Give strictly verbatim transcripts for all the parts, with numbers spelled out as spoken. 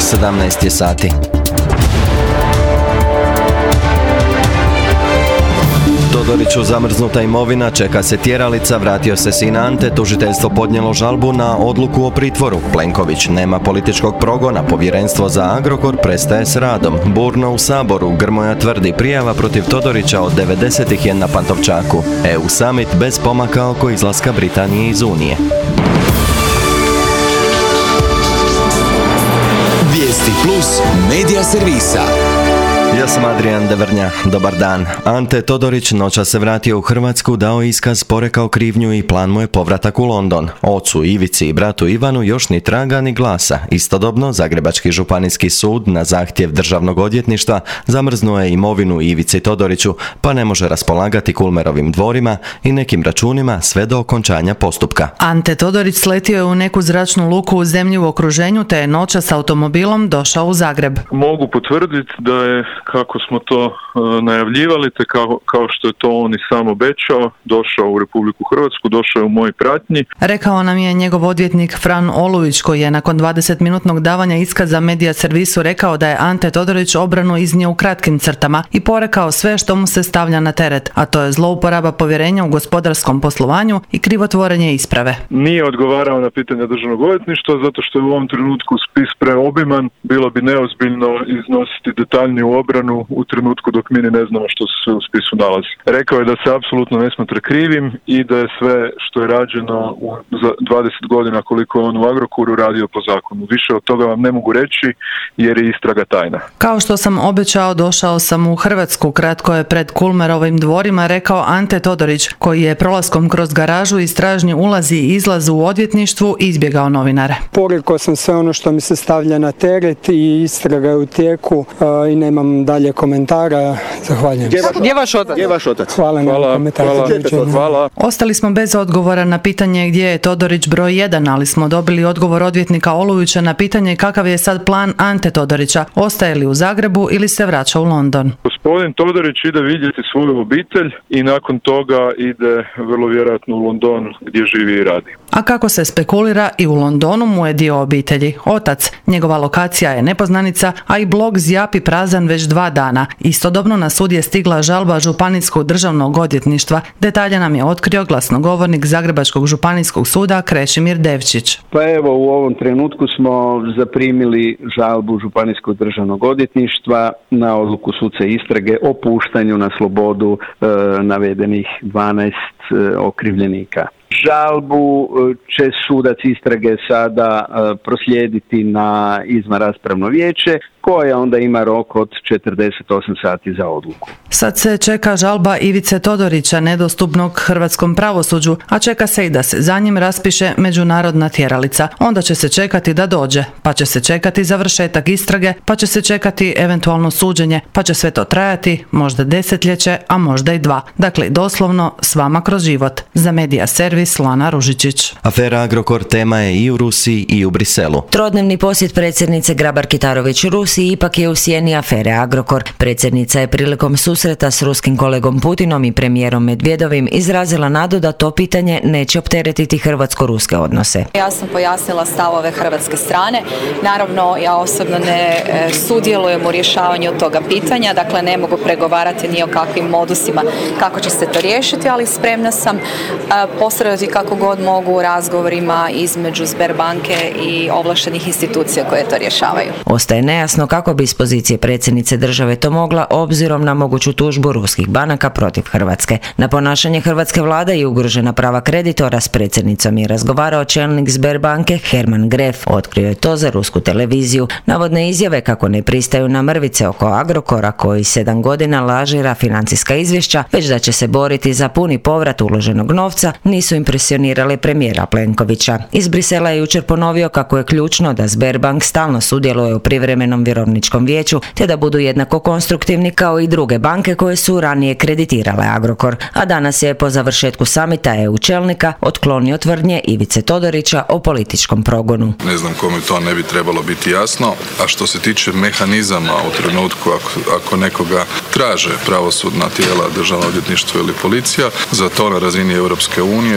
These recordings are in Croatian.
sedamnaest je sati. Todoriću zamrznuta imovina, čeka se tjeralica, vratio se sin Ante, tužiteljstvo podnijelo žalbu na odluku o pritvoru. Plenković nema političkog progona, povjerenstvo za Agrokor prestaje s radom. Burno u Saboru, Grmoja tvrdi prijava protiv Todorića od devedesetih je na Pantovčaku. E U summit bez pomaka oko izlaska Britanije iz Unije. Vijesti plus medija servisa. Ja sam Adrian Devrnja, dobar dan. Ante Todorić noćas se vratio u Hrvatsku, dao iskaz, porekao krivnju i plan mu je povratak u London. Ocu Ivici i bratu Ivanu još ni traga ni glasa. Istodobno, Zagrebački županijski sud na zahtjev državnog odvjetništva zamrznuo je imovinu Ivici Todoriću, pa ne može raspolagati Kulmerovim dvorima i nekim računima sve do okončanja postupka. Ante Todorić sletio je u neku zračnu luku u zemlji u okruženju, te je noćas automobilom došao u Zagreb. Mogu potvrditi da je, kako smo to uh, najavljivali, te kao, kao što je to on i sam obećao, došao u Republiku Hrvatsku, došao je u mojoj pratnji. Rekao nam je njegov odvjetnik Fran Olujić, koji je nakon dvadesetminutnog davanja iskaza medija servisu rekao da je Ante Todorić obranu iznio u kratkim crtama i porekao sve što mu se stavlja na teret, a to je zlouporaba povjerenja u gospodarskom poslovanju i krivotvorenje isprave. Nije odgovarao na pitanja državnog odvjetništva zato što je u ovom trenutku spis preobiman, bilo bi neozbiljno iznositi detaljniju obranu u trenutku dok mi ne znamo što se u spisu nalazi. Rekao je da se apsolutno ne smatra krivim i da je sve što je rađeno u dvadeset godina koliko je on u Agrokoru radio po zakonu. Više od toga vam ne mogu reći jer je istraga tajna. Kao što sam obećao, došao sam u Hrvatsku, kratko je pred Kulmerovim dvorima rekao Ante Todorić, koji je prolaskom kroz garažu i stražnji ulazi i izlazu u odvjetništvu izbjegao novinare. Porekao sam sve ono što mi se stavlja na teret i istraga je u tijeku uh, i nemam dalje komentara. Zahvaljujem. Gdje je vaš otac? Gdje je vaš otac? Hvala, hvala, na komentar. hvala, hvala. Ostali smo bez odgovora na pitanje gdje je Todorić broj jedan, ali smo dobili odgovor odvjetnika Olujića na pitanje kakav je sad plan Ante Todorića. Ostaje li u Zagrebu ili se vraća u London? Gospodin Todorić ide vidjeti svoju obitelj i nakon toga ide vrlo vjerojatno u London gdje živi i radi. A kako se spekulira, i u Londonu mu je dio obitelji. Otac, njegova lokacija je nepoznanica, a i blog zjapi prazan već dva dana. Istodobno na sud je stigla žalba Županijskog državnog odvjetništva. Detalje nam je otkrio glasnogovornik Zagrebačkog županijskog suda Krešimir Devčić. Pa evo, u ovom trenutku smo zaprimili žalbu Županijskog državnog odvjetništva na odluku suca istrage o puštanju na slobodu e, navedenih dvanaest e, okrivljenika. Žalbu će sudac istrage sada proslijediti na izvanraspravno vijeće, koje onda ima rok od četrdeset osam sati za odluku. Sad se čeka žalba Ivice Todorića, nedostupnog hrvatskom pravosuđu, a čeka se i da se za njim raspiše međunarodna tjeralica. Onda će se čekati da dođe, pa će se čekati završetak istrage, pa će se čekati eventualno suđenje, pa će sve to trajati možda desetljeće, a možda i dva. Dakle, doslovno s vama kroz život. Za medija servis Lana Ružičić. Afera Agrokor tema je i u Rusiji i u Briselu. Trodnevni posjet predsjednice Grabar-Kitarović Rusiji ipak je u sjeni afere Agrokor. Predsjednica je prilikom susreta s ruskim kolegom Putinom i premijerom Medvedovim izrazila nadu da to pitanje neće opteretiti hrvatsko-ruske odnose. Ja sam pojasnila stavove hrvatske strane. Naravno, ja osobno ne sudjelujem u rješavanju toga pitanja, dakle ne mogu pregovarati ni o kakvim modusima kako će se to riješiti, ali spremna sam posredovati kako god mogu u razgovorima između Sberbanke i ovlaštenih institucija koje to rješavaju. Ostaje nejasno kako bi iz pozicije predsjednice države to mogla obzirom na moguću tužbu ruskih banaka protiv Hrvatske. Na ponašanje hrvatske vlade i ugrožena prava kreditora s predsjednicom je razgovarao čelnik Sberbanke Herman Gref. Otkrio je to za rusku televiziju. Navodne izjave kako ne pristaju na mrvice oko Agrokora koji sedam godina lažira financijska izvješća, već da će se boriti za puni povrat uloženog novca, nisu impresionirale premijera Plenkovića. Iz Brisela je jučer ponovio kako je ključno da Sberbank stalno sudjeluje u privremenom vjerovničkom vijeću, te da budu jednako konstruktivni kao i druge banke koje su ranije kreditirale Agrokor. A danas je po završetku samita E U čelnika otklonio tvrdnje Ivice Todorića o političkom progonu. Ne znam kome to ne bi trebalo biti jasno, a što se tiče mehanizama u trenutku ako, ako nekoga traže pravosudna tijela, državno odvjetništvo ili policija, za to na razini Europske unije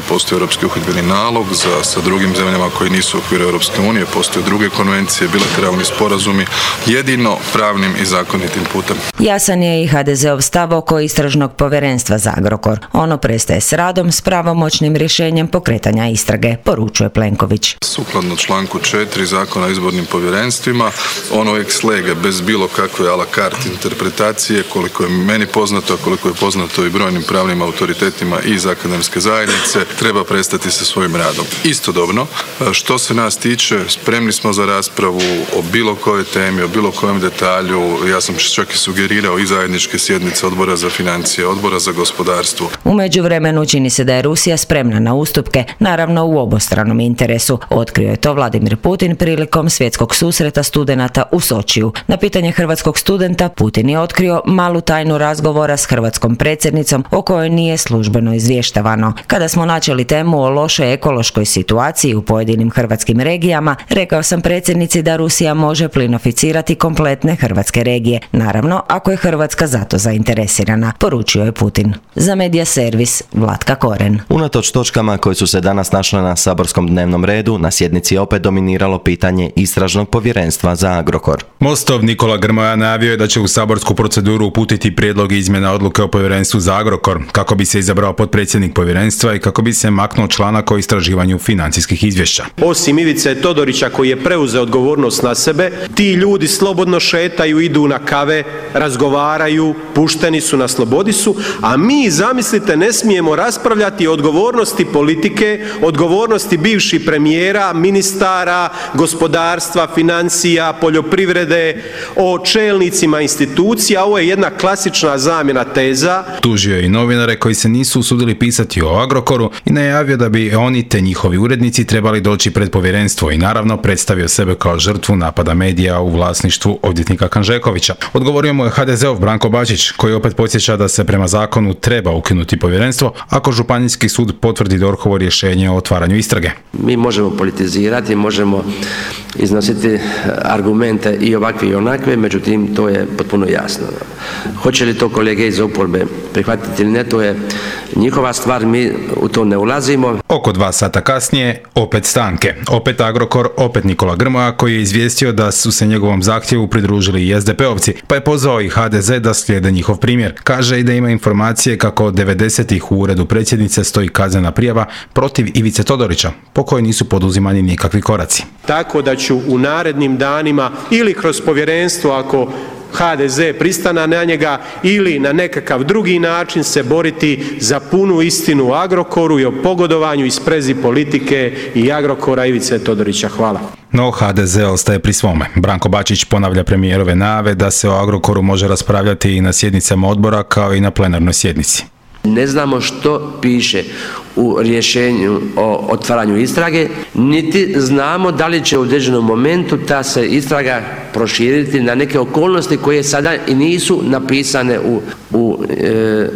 postoji europski uhidbeni nalog, za, sa drugim zemljama koji nisu u okviru Europske unije, postoje druge konvencije, bilateralni sporazumi, jedino pravnim i zakonitim putem. Jasan je i ha de zeov stav oko istražnog povjerenstva za Agrokor. Ono prestaje s radom s pravomoćnim rješenjem pokretanja istrage, poručuje Plenković. Sukladno članku četiri Zakona o izbornim povjerenstvima, ono ex lege, bez bilo kakve a la carte interpretacije, koliko je meni poznato, a koliko je poznato i brojnim pravnim autoritetima iz akademske zajednice, treba prestati sa svojim radom. Istodobno, što se nas tiče, spremni smo za raspravu o bilo kojoj temi, o bilo kojem detalju. Ja sam čak i sugerirao i zajedničke sjednice Odbora za financije, Odbora za gospodarstvo. U međuvremenu čini se da je Rusija spremna na ustupke, naravno u obostranom interesu. Otkrio je to Vladimir Putin prilikom svjetskog susreta studenata u Sočiju. Na pitanje hrvatskog studenta Putin je otkrio malu tajnu razgovora s hrvatskom predsjednicom o kojoj nije službeno izvještavano. Kada smo načeli temu o lošoj ekološkoj situaciji u pojedinim hrvatskim regijama, rekao sam predsjednici da Rusija može plinoficirati kompletne hrvatske regije. Naravno, ako je Hrvatska zato zainteresirana, poručio je Putin. Za Medija servis, Vlatka Koren. Unatoč točkama koje su se danas našle na saborskom dnevnom redu, na sjednici je opet dominiralo pitanje istražnog povjerenstva za Agrokor. Mostov Nikola Grmoja najavio je da će u saborsku proceduru uputiti prijedlog izmjena odluke o povjerenstvu za Agrokor, kako bi se izabrao potpredsjednik povjerenstva i kako bi se maknuo članak o istraživanju financijskih izvješća. Osim Ivice Todorića koji je preuzeo odgovornost na sebe, ti ljudi slobodno šetaju, idu na kave, razgovaraju, pušteni su, na slobodi su, a mi, zamislite, ne smijemo raspravljati o odgovornosti politike, odgovornosti bivših premijera, ministara, gospodarstva, financija, poljoprivrede, o čelnicima institucija. Ovo je jedna klasična zamjena teza. Tužio je i novinare koji se nisu usudili pisati o Agrokoru i najavio da bi oni te njihovi urednici trebali doći pred povjerenstvo i naravno predstavio sebe kao žrtvu napada medija u vlasništvu odvjetnika Hanžekovića. Odgovorio mu je ha de zeov Branko Bačić, koji opet podsjeća da se prema zakonu treba ukinuti povjerenstvo ako županijski sud potvrdi DORH-ovo rješenje o otvaranju istrage. Mi možemo politizirati, možemo iznositi argumente i ovakve i onakve, međutim to je potpuno jasno. Hoće li to kolege iz oporbe prihvatiti ili ne, to je njihova stvar, mi u to ne ulazimo. Oko dva sata kasnije, opet stanke. Opet Agrokor, opet Nikola Grmoja, koji je izvijestio da su se njegovom zahtjevu pridružili i es de pe ovci, pa je pozvao i ha de ze da slijede njihov primjer. Kaže i da ima informacije kako od devedesetih u uredu predsjednice stoji kaznena prijava protiv Ivice Todorića, po kojoj nisu poduzimani nikakvi koraci. Tako da ću u narednim danima ili kroz povjerenstvo, ako ha de ze pristana na njega, ili na nekakav drugi način se boriti za punu istinu o Agrokoru i o pogodovanju i sprezi politike i Agrokora Ivice Todorića. Hvala. No, ha de ze ostaje pri svome. Branko Bačić ponavlja premijerove najave da se o Agrokoru može raspravljati i na sjednicama odbora kao i na plenarnoj sjednici. Ne znamo što piše u rješenju o otvaranju istrage, niti znamo da li će u određenom momentu ta se istraga proširiti na neke okolnosti koje sada i nisu napisane u, u, e,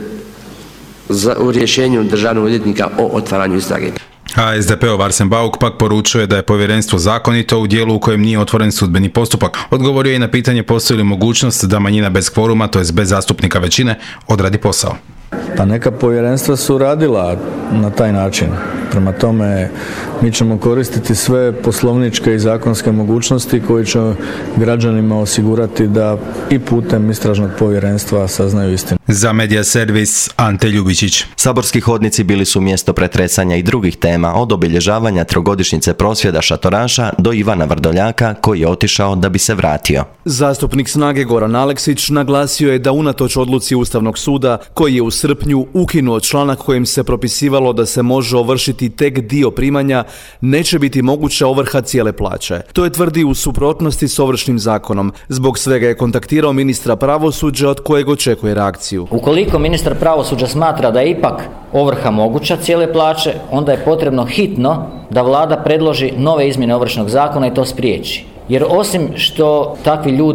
za, u rješenju državnog odvjetnika o otvaranju istrage. A es de pe-ov Arsen Bauk pak poručuje da je povjerenstvo zakonito u dijelu u kojem nije otvoren sudbeni postupak. Odgovorio je i na pitanje postoji li mogućnost da manjina bez kvoruma, to jest bez zastupnika većine, odradi posao. Pa neka povjerenstva su radila na taj način. Prema tome, mi ćemo koristiti sve poslovničke i zakonske mogućnosti koje će građanima osigurati da i putem istražnog povjerenstva saznaju istinu. Za Medija servis, Ante Ljubičić. Saborski hodnici bili su mjesto pretresanja i drugih tema, od obilježavanja trogodišnjice prosvjeda šatoraša do Ivana Vrdoljaka, koji je otišao da bi se vratio. Zastupnik Snage Goran Aleksić naglasio je da unatoč odluci Ustavnog suda, koji je u srpnju ukinuo članak kojim se propisivalo da se može ovršiti tek dio primanja, neće biti moguća ovrha cijele plaće. To je tvrdi u suprotnosti s Ovršnim zakonom. Zbog svega je kontaktirao ministra pravosuđa od kojeg očekuje reakciju. Ukoliko ministar pravosuđa smatra da je ipak ovrha moguća cijele plaće, onda je potrebno hitno da vlada predloži nove izmjene Ovršnog zakona i to spriječi. Jer osim što takvi ljudi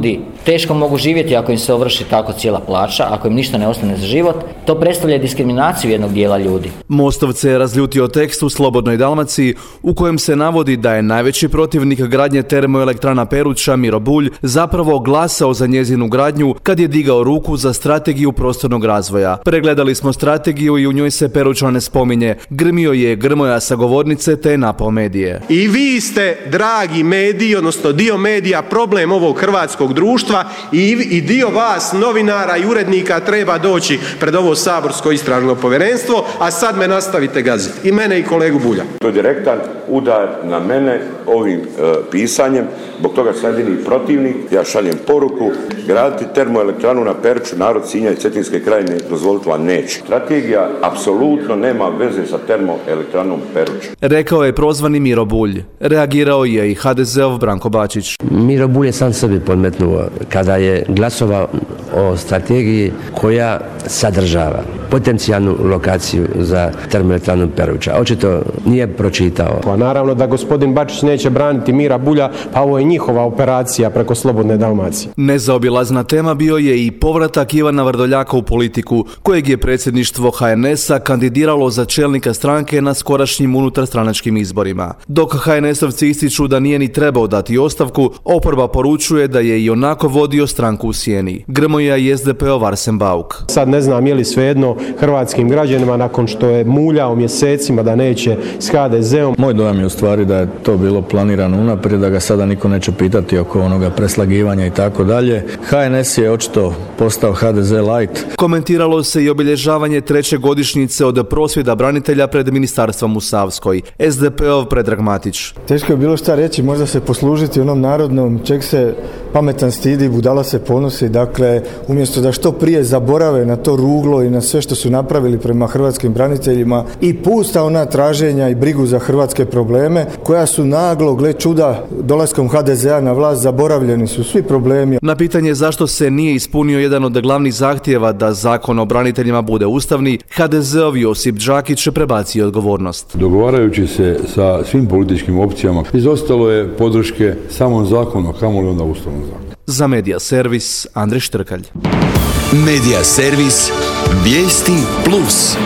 teško mogu živjeti ako im se ovrši tako cijela plaća, ako im ništa ne ostane za život. To predstavlja diskriminaciju jednog dijela ljudi. Mostovce je razljutio tekst u Slobodnoj Dalmaciji u kojem se navodi da je najveći protivnik gradnje termoelektrana Peruča Miro Bulj zapravo glasao za njezinu gradnju kad je digao ruku za strategiju prostornog razvoja. Pregledali smo strategiju i u njoj se Peruča ne spominje. Grmio je Grmoja sa govornice te napao medije. I vi ste, dragi mediji, odnosno dio medija, problem ovog hrvatskog društva i, i dio vas, novinara i urednika, treba doći pred ovo saborsko istražno povjerenstvo, a sad me nastavite gaziti. I mene i kolegu Bulja. To je direktan udar na mene ovim e, pisanjem, zbog toga sam jedini protivnik. Ja šaljem poruku, graditi termoelektranu na Peruču, narod Sinja i Cetinske krajine dozvoliti vam neće. Strategija apsolutno nema veze sa termoelektranom Peruča. Rekao je prozvani Miro Bulj. Reagirao je i ha de zeov Branko Bačić. Miro Bulj je sam sebi podmetnuo kada je glasovao o strategiji koja sadržava potencijalnu lokaciju za termoelektranu Peruča. Očito nije pročitao. Pa naravno da gospodin Bačić neće braniti Mira Bulja, pa ovo je njihova operacija preko Slobodne Dalmacije. Nezaobilazna tema bio je i povratak Ivana Vrdoljaka u politiku, kojeg je predsjedništvo ha en es a kandidiralo za čelnika stranke na skorašnjim unutarstranačkim izborima. Dok ha en esovci ističu da nije ni trebao dati ostavku, oporba poručuje da je i onako vodio stranku u sjeni. Grmoja i es de pe ov Arsen Bauk. Sad ne znam je li svejedno hrvatskim građanima nakon što je muljao mjesecima da neće s ha de zeom. Moj dojam je u stvari da je to bilo planirano unaprijed, da ga sada niko neće pitati oko onoga preslagivanja i tako dalje. ha en es je očito postao ha de ze light. Komentiralo se i obilježavanje treće godišnjice od prosvjeda branitelja pred ministarstvom u Savskoj. es de pe ov Predrag Matić. Teško je bilo šta reći, možda se poslužiti onom narodnom, čeg se pametan stidi, budala se ponosi. Dakle, umjesto da što prije zaborave na to ruglo i na sve što su napravili prema hrvatskim braniteljima i pusta ona traženja i brigu za hrvatske probleme, koja su naglo, gle čuda, dolaskom ha de ze a na vlast zaboravljeni su svi problemi. Na pitanje zašto se nije ispunio jedan od glavnih zahtjeva da zakon o braniteljima bude ustavni, ha de ze ov Josip Đakić prebacio odgovornost. Dogovarajući se sa svim političkim opcijama, izostalo je podrške samom zakonu, kamoli onda ustavnom zakonu. Za Medija servis Andrej Štrkalj. Medija servis Vijesti Plus.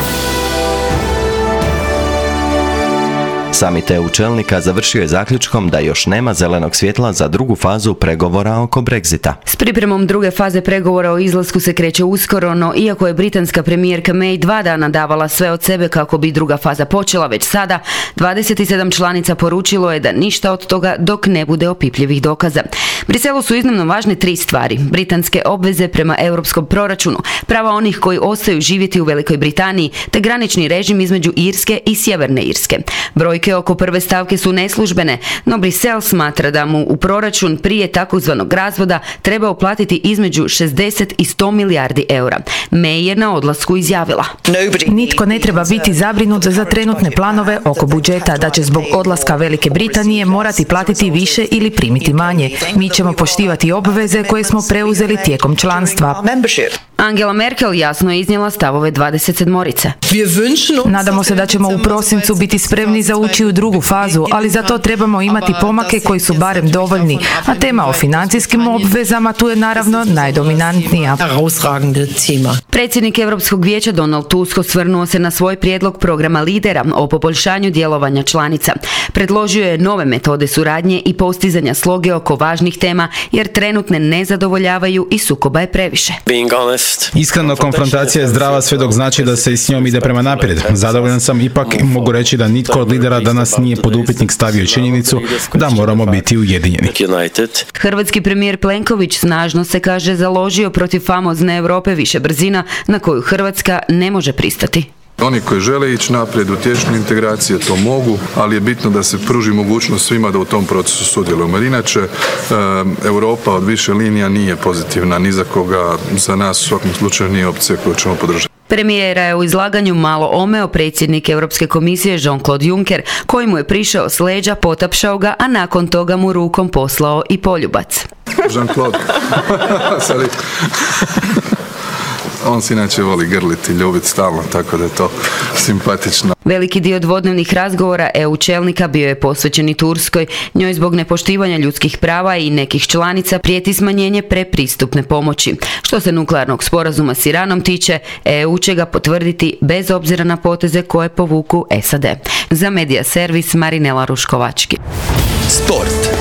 Samit e u čelnika završio je zaključkom da još nema zelenog svjetla za drugu fazu pregovora oko Brexita. S pripremom druge faze pregovora o izlasku se kreće uskoro, no iako je britanska premijerka May dva dana davala sve od sebe kako bi druga faza počela već sada, dvadeset sedam članica poručilo je da ništa od toga dok ne bude opipljivih dokaza. Briselu su iznimno važne tri stvari: britanske obveze prema europskom proračunu, prava onih koji ostaju živjeti u Velikoj Britaniji, te granični režim između Irske i Sjeverne Irske. Brojke oko prve stavke su neslužbene, no Brisel smatra da mu u proračun prije takozvanog razvoda treba uplatiti između šezdeset i sto milijardi eura. May je na odlasku izjavila: Nitko ne treba biti zabrinut za trenutne planove oko budžeta da će zbog odlaska Velike Britanije morati platiti više ili primiti manje. Mi ćemo poštivati obveze koje smo preuzeli tijekom članstva. Angela Merkel jasno je iznijela stavove dvadeset sedmorice. Nadamo se da ćemo u prosincu biti spremni za ući u drugu fazu, ali za to trebamo imati pomake koji su barem dovoljni, a tema o financijskim obvezama tu je naravno najdominantnija. Predsjednik Europskog vijeća Donald Tusk osvrnuo se na svoj prijedlog programa lidera o poboljšanju djelovanja članica. Predložio je nove metode suradnje i postizanja sloge oko važnih tema, jer trenutne ne zadovoljavaju i sukoba je previše. Iskreno, konfrontacija je zdrava sve dok znači da se i s njom ide prema naprijed. Zadovoljan sam, ipak mogu reći da nitko od lidera danas nije pod upitnik stavio činjenicu da moramo biti ujedinjeni. Hrvatski premijer Plenković snažno se, kaže, založio protiv famozne Europe više brzina na koju Hrvatska ne može pristati. Oni koji žele ići naprijed u tješne integracije to mogu, ali je bitno da se pruži mogućnost svima da u tom procesu sudjelujemo. Inače, Europa od više linija nije pozitivna ni za koga, za nas u svakom slučaju nije opcija koju ćemo podržati. Premijera je u izlaganju malo omeo predsjednik Europske komisije Jean-Claude Juncker, koji mu je prišao s leđa, potapšao ga, a nakon toga mu rukom poslao i poljubac. Jean-Claude. On se inače voli grliti, ljubiti stalno, tako da je to simpatično. Veliki dio dvodnevnih razgovora E U čelnika bio je posvećen i Turskoj. Njoj zbog nepoštivanja ljudskih prava i nekih članica prijeti smanjenje prepristupne pomoći. Što se nuklearnog sporazuma s Iranom tiče, E U će ga potvrditi bez obzira na poteze koje povuku S A D. Za Medija servis Marinela Ruškovački. Sport.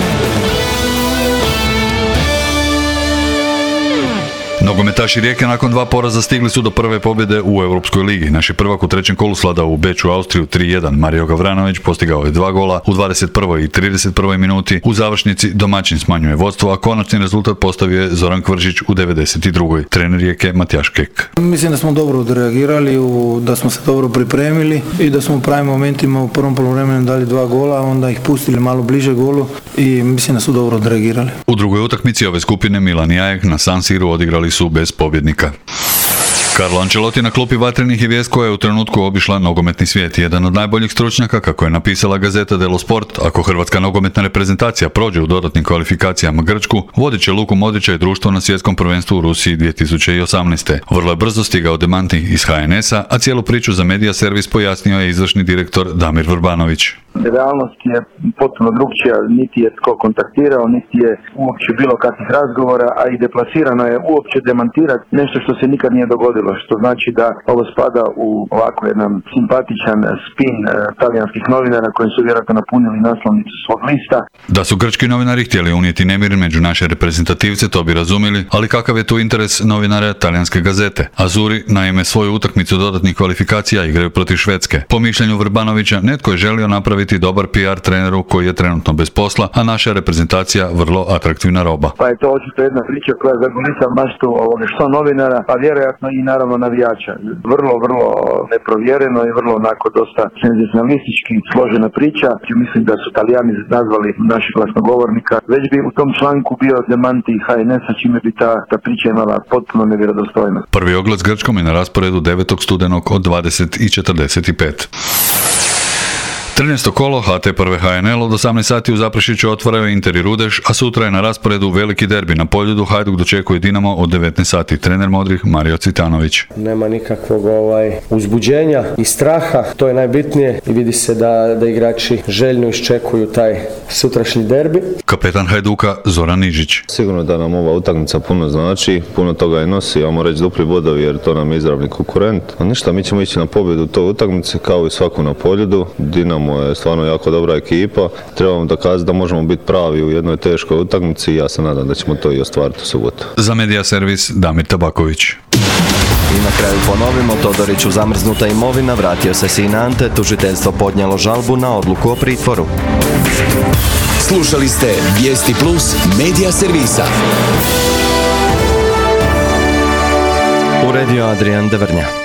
Nogometaši Rijeke nakon dva poraza stigli su do prve pobjede u Europskoj ligi. Naš je prvak u trećem kolu sladao u Beču, Austriju tri jedan. Mario Gavranović postigao je dva gola u dvadeset prvoj i trideset prvoj minuti. U završnici domaćin smanjuje vodstvo, a konačni rezultat postavio je Zoran Kvržić u devedeset drugoj. Trener Rijeke Matijaš Kek. Mislim da smo dobro odreagirali, da smo se dobro pripremili i da smo u pravim momentima u prvom poluvremenu dali dva gola, onda ih pustili malo bliže golu i mislim da su dobro odreagirali. U drugoj utakmici ove skupine Milan i Ajax na San Siru odigrali su bez pobjednika. Carlo Ancelotti na klupi vatrenih je vijest koja je u trenutku obišla nogometni svijet. Jedan od najboljih stručnjaka, kako je napisala gazeta Dello Sport, ako hrvatska nogometna reprezentacija prođe u dodatnim kvalifikacijama Grčku, vodit će Luku Modrića i društvo na svjetskom prvenstvu u Rusiji dvije tisuće osamnaeste. Vrlo je brzo stigao demanti iz H N S-a, a cijelu priču za Medija servis pojasnio je izvršni direktor Damir Vrbanović. Realnost je potpuno drugčija, niti je tko kontaktirao, niti je uopće bilo kakvih razgovora, a i deplasirano je uopće demantirati nešto što se nikad nije dogodilo, što znači da ovo spada u ovako jedan simpatičan spin e, talijanskih novinara koji su vjerojatno napunili naslovnicu svog lista. Da su grčki novinari htjeli unijeti nemir među naše reprezentativce, to bi razumjeli, ali kakav je tu interes novinara talijanske gazete? Azuri, naime, svoju utakmicu dodatnih kvalifikacija igraju protiv Švedske. Po mišljenju Vrbanovića, netko je želio napraviti dobar P R treneru koji je trenutno bez posla, a naša reprezentacija vrlo atraktivna roba. Pa je to očito jedna priča koja zagulisa maštu ovoga što novinara, pa vjerojatno i naravno navijača. Vrlo, vrlo neprovjereno i vrlo onako dosta senzacionalistički složena priča. Mislim da su Talijani nazvali našeg glasnogovornika. Već bi u tom članku bio demanti H N S-a, čime bi ta, ta priča imala potpuno nevjerodostojnost. Prvi ogled s Grčkom je na rasporedu devetog studenog od dvadeset i četrdeset pet. trinaesto kolo H T prve H N L od osamnaest sati u Zaprešiću otvaraju Inter i Rudeš, a sutra je na rasporedu veliki derbi. Na Poljudu Hajduk dočekuje Dinamo od devetnaest sati. Trener Modrih Mario Cvitanović. Nema nikakvog ovaj, uzbuđenja i straha, to je najbitnije i vidi se da, da igrači željno iščekuju taj sutrašnji derbi. Kapetan Hajduka Zoran Nižić. Sigurno da nam ova utakmica puno znači, puno toga je nosi, imamo reći dupli bodovi jer to nam je izravni konkurent. A ništa, mi ćemo ići na pobjedu toj utakmice kao i svaku na Poljudu. Dinamo je stvarno jako dobra ekipa. Trebamo dokazati da možemo biti pravi u jednoj teškoj utakmici i ja se nadam da ćemo to i ostvariti u subotu. Za Medija servis Damir Tabaković. I na kraju ponovimo, Todoriću zamrznuta imovina, vratio se sin Ante, tužiteljstvo podnijelo žalbu na odluku o pritvoru. Slušali ste Vijesti Plus Medija servisa. Uredio Adrian Devrnja.